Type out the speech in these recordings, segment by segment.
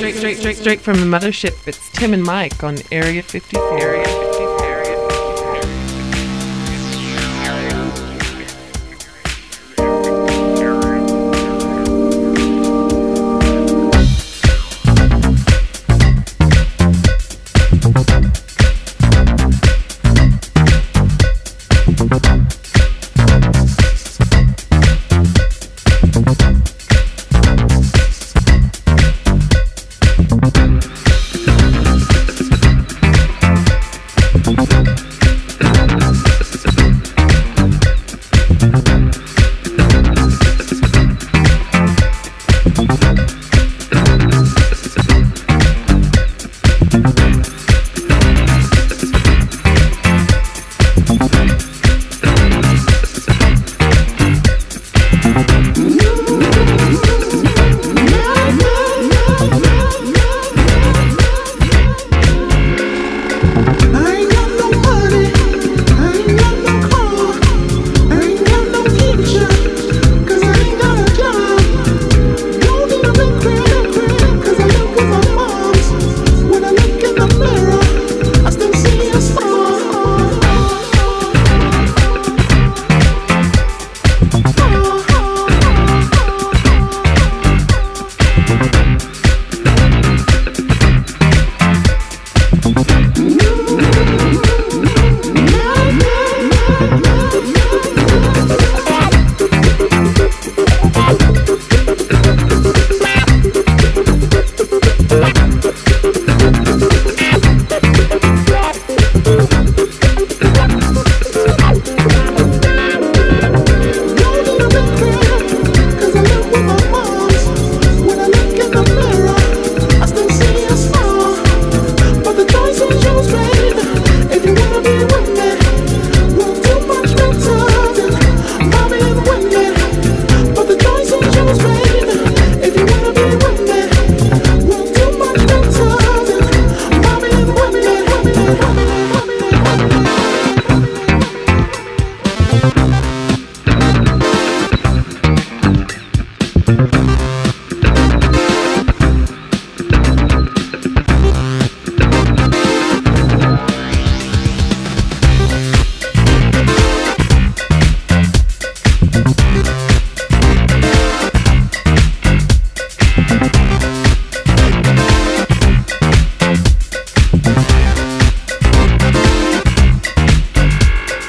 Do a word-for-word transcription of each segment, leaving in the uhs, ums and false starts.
straight, straight, straight, straight from the mothership. It's Tim and Mike on Area fifty-four. Area fifty-four. Area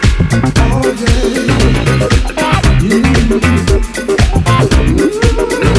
Oh, yeah.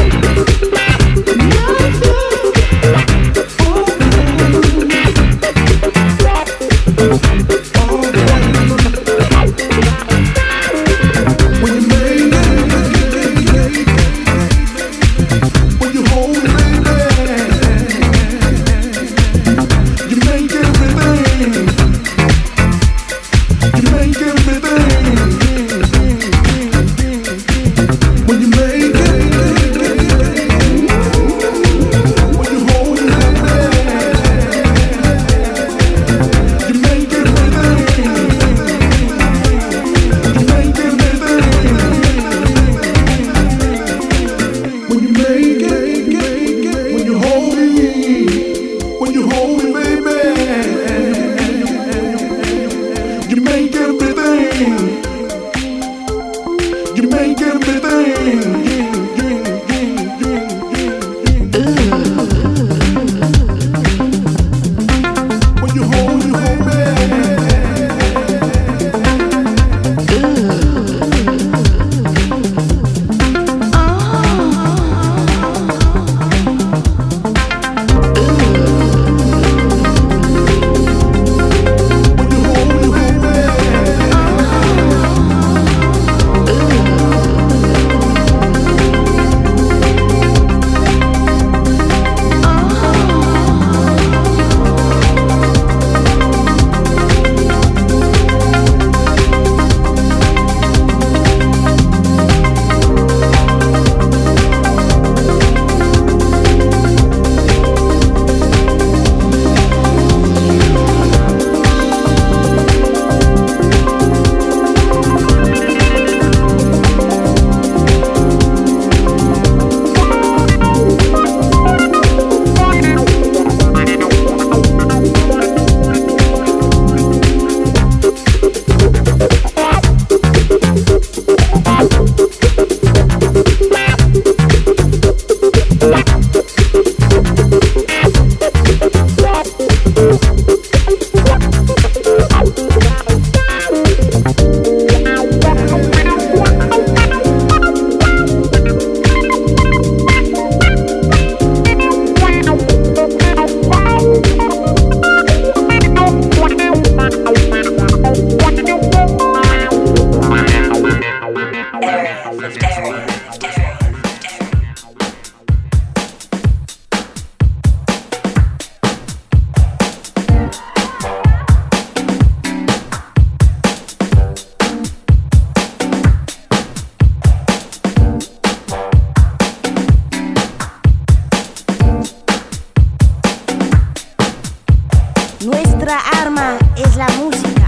Nuestra arma es la música.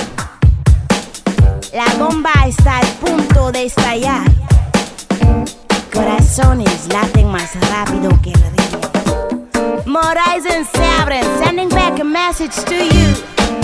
La bomba está al punto de estallar. Corazones laten más rápido que el río. Horizons se abren, sending back a message to you.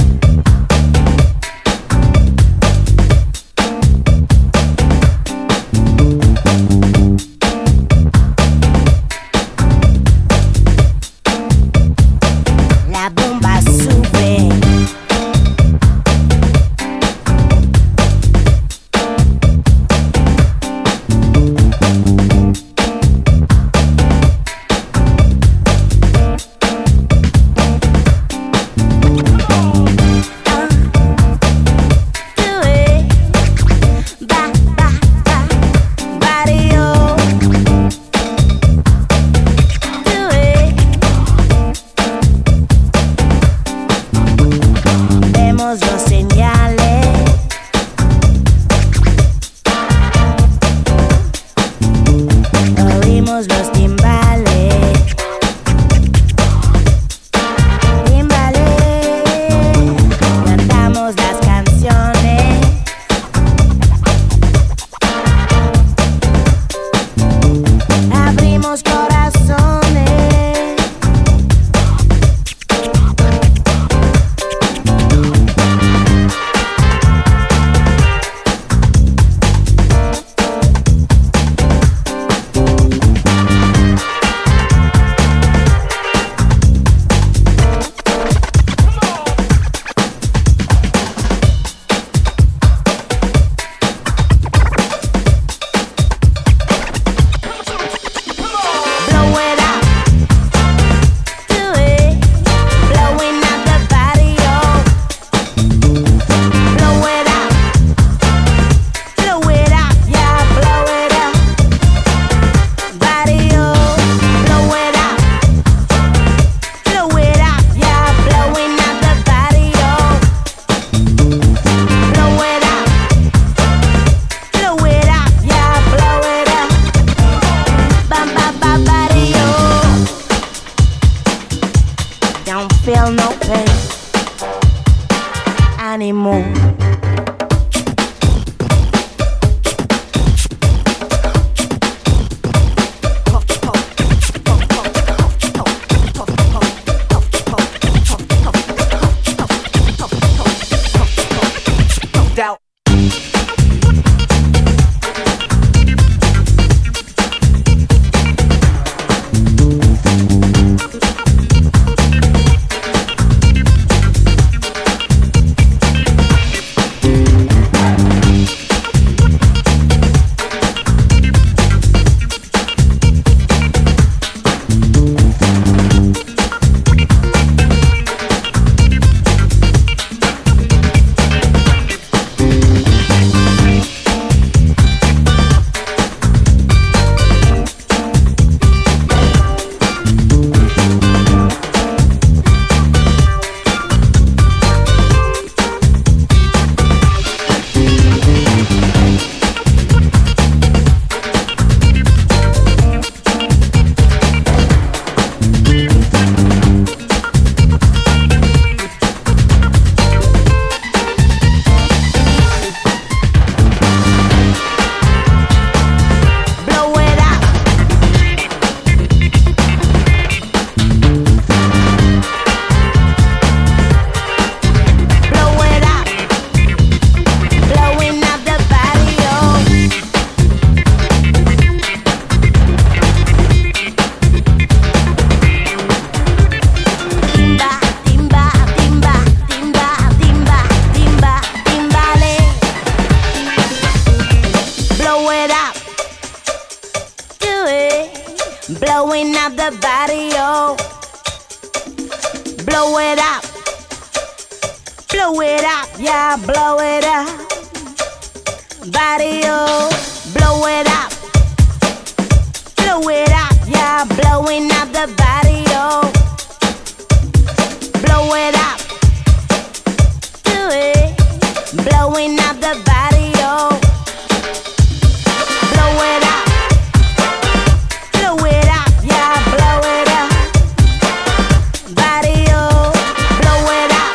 blowing up the body, oh. Blow it up, blow it up, yeah, blow it up, body, oh. Blow it up, blow it up, yeah, blowing up the body, oh. Blow it up, do it, blowing up the body, oh. Blow it up, blow it up, yeah, blow it up, body, oh. Blow it up,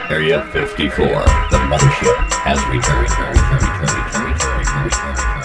Area fifty-four, the mothership, has returned. returned, returned, returned, returned, returned, returned.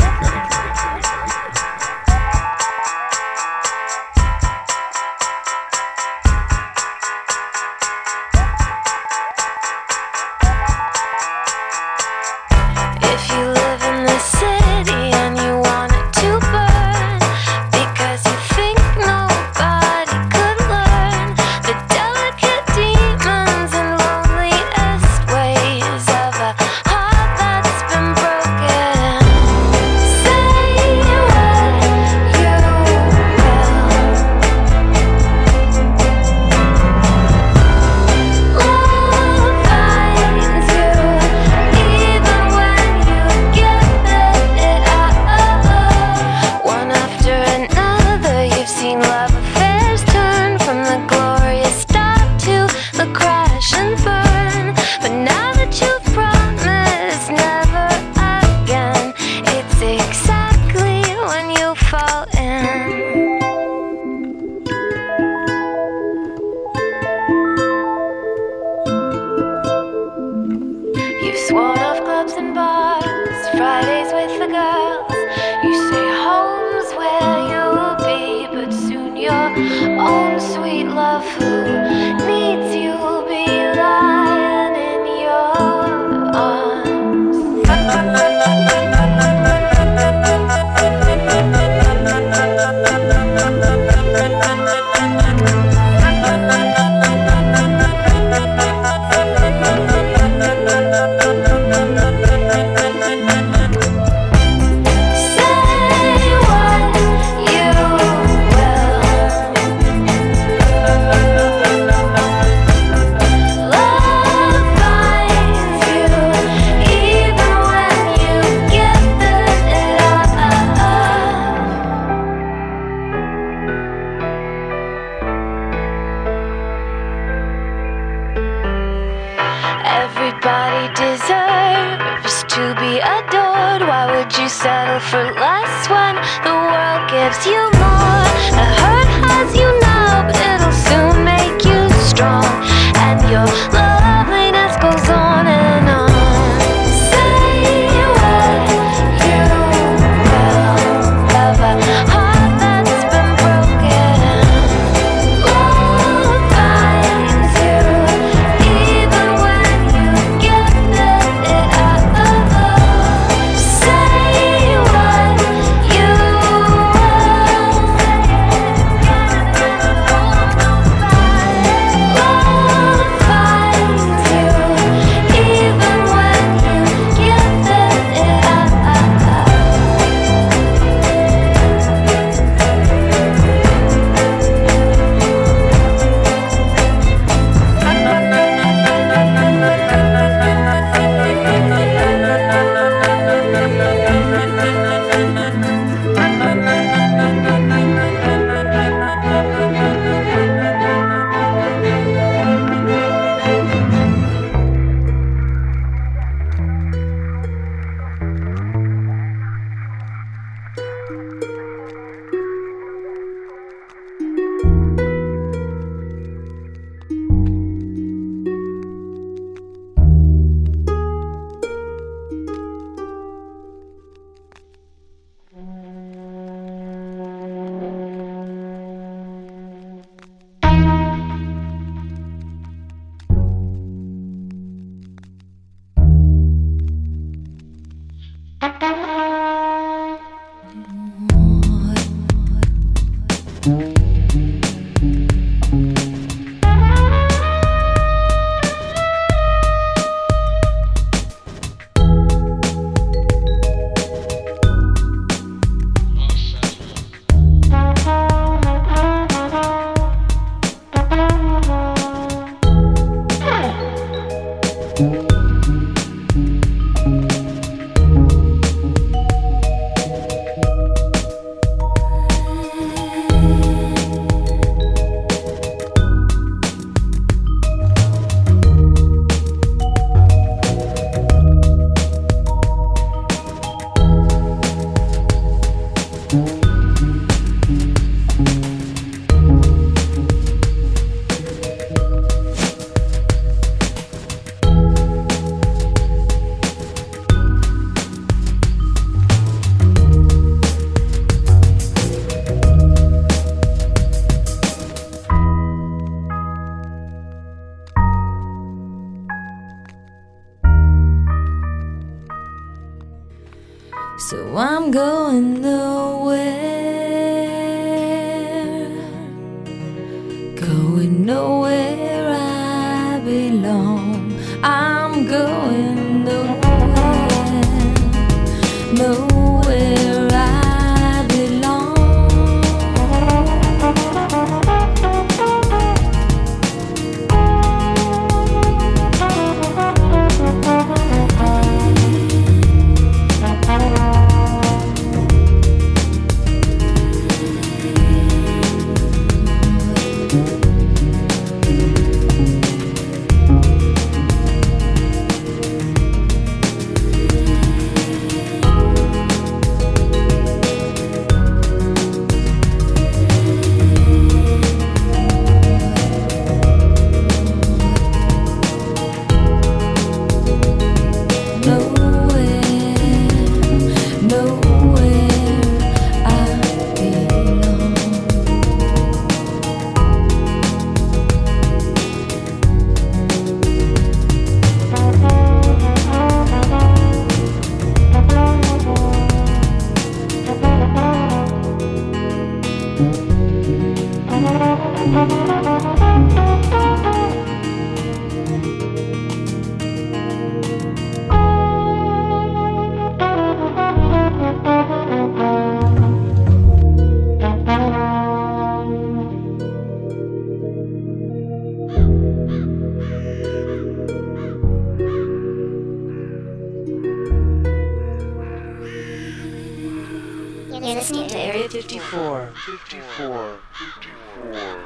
Fire. So I'm going nowhere, going nowhere I belong. I'm going nowhere, nowhere I belong. You're listening to Area fifty-four. fifty-four. fifty-four.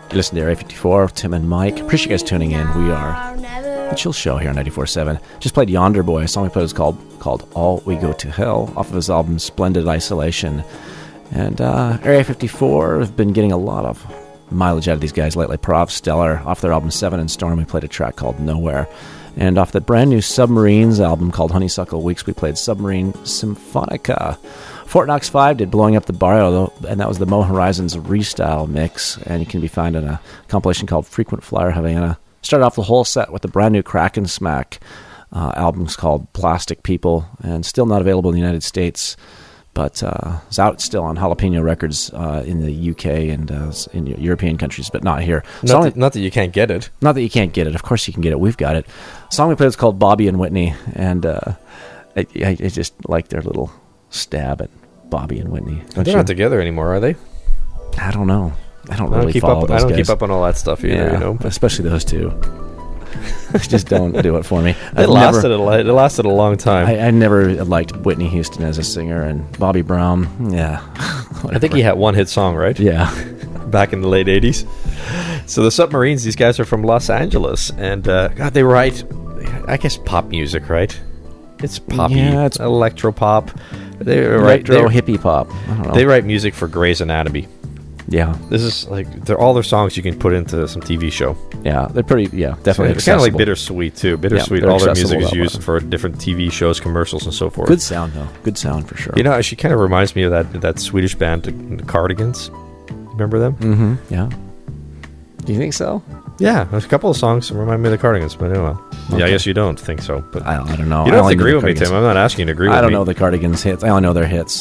Listen to Area fifty-four, Tim and Mike. Appreciate you guys tuning in. We are the Chill Show here on ninety-four point seven. Just played Yonder Boy. A song we played was called, called All We Go to Hell, off of his album Splendid Isolation. And uh, Area fifty-four have been getting a lot of mileage out of these guys lately. Prov Stellar, off their album Seven and Storm, we played a track called Nowhere. And off the brand new Submarines album called Honeysuckle Weeks, we played Submarine Symphonica. Fort Knox five did Blowing Up the Barrio, and that was the Mo Horizons restyle mix, and it can be found in a compilation called Frequent Flyer Havana. Started off the whole set with the brand new Kraken Smack uh, albums called Plastic People, and still not available in the United States, but uh, it's out still on Jalapeno Records uh, in the U K and uh, in European countries, but not here. Not, Song, that, not that you can't get it. Not that you can't get it. Of course you can get it. We've got it. The song we played is called Bobby and Whitney, and uh, I, I, I just like their little stab at Bobby and Whitney. They're you? not together anymore, are they? I don't know. I don't I don't really keep follow up. those I don't guys. keep up on all that stuff either. Yeah, you know, especially those two. Just don't do it for me. It lasted. Never, a, it lasted a long time. I, I never liked Whitney Houston as a singer, and Bobby Brown. Yeah, I think he had one hit song, right? Yeah, back in the late eighties. So the Submarines, these guys are from Los Angeles, and uh, God, they write, I guess, pop music, right? It's poppy, yeah, it's electro pop. They write electro hippie pop. I don't know. They write music for Grey's Anatomy. Yeah, this is like they're all their songs you can put into some T V show. Yeah, they're pretty. Yeah, definitely. It's kind of like Bittersweet too. Bittersweet. Yeah, all their music is way. used for different T V shows, commercials, and so forth. Good sound though. Good sound for sure. You know, she kind of reminds me of that that Swedish band, the Cardigans. Remember them? Mm-hmm. Yeah. Do you think so? Yeah, there's a couple of songs that remind me of the Cardigans, but anyway. Okay. Yeah, I guess you don't think so. But I, I don't know. You don't have to agree with me, Tim. I'm not asking you to agree with me. I don't know the Cardigans hits. I only know their hits.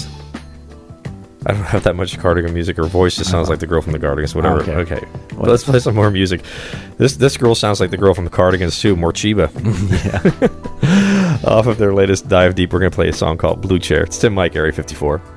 I don't have that much Cardigan music. Her voice just sounds like the girl from the Cardigans. Whatever. Okay. okay. But let's play some more music. This this girl sounds like the girl from the Cardigans too, Morchiba. Yeah. Off of their latest Dive Deep, we're going to play a song called Blue Chair. It's Tim Mike, Area fifty-four.